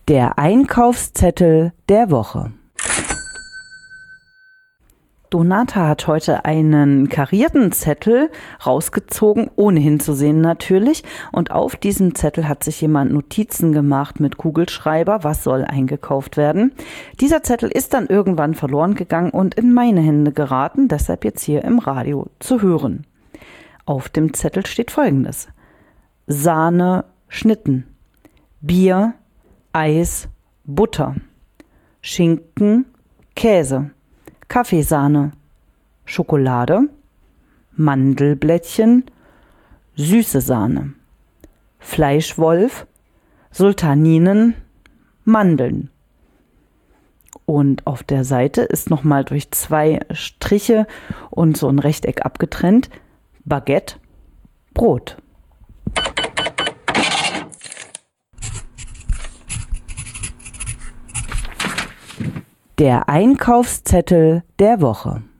Der Einkaufszettel der Woche. Donata hat heute einen karierten Zettel rausgezogen, ohne hinzusehen natürlich. Und auf diesem Zettel hat sich jemand Notizen gemacht mit Kugelschreiber, was soll eingekauft werden. Dieser Zettel ist dann irgendwann verloren gegangen und in meine Hände geraten, deshalb jetzt hier im Radio zu hören. Auf dem Zettel steht Folgendes: Sahne, Schnitten, Bier, Eis, Butter, Schinken, Käse, Kaffeesahne, Schokolade, Mandelblättchen, süße Sahne, Fleischwolf, Sultaninen, Mandeln. Und auf der Seite ist nochmal durch 2 Striche und so ein Rechteck abgetrennt: Baguette, Brot. Der Einkaufszettel der Woche.